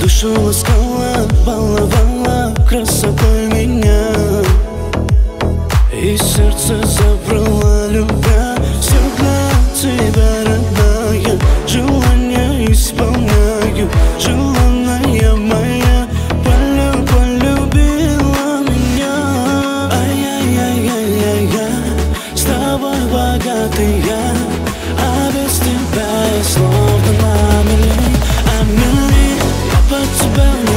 Душу ласкала, баловала красотой меня, и сердце забрала, любя. Все для тебя, родная, желания исполняю. Желанная моя, полюбила меня. Ай-яй-яй-яй-яй, с тобой богатый я, а без тебя я словно на мели. Я под тебя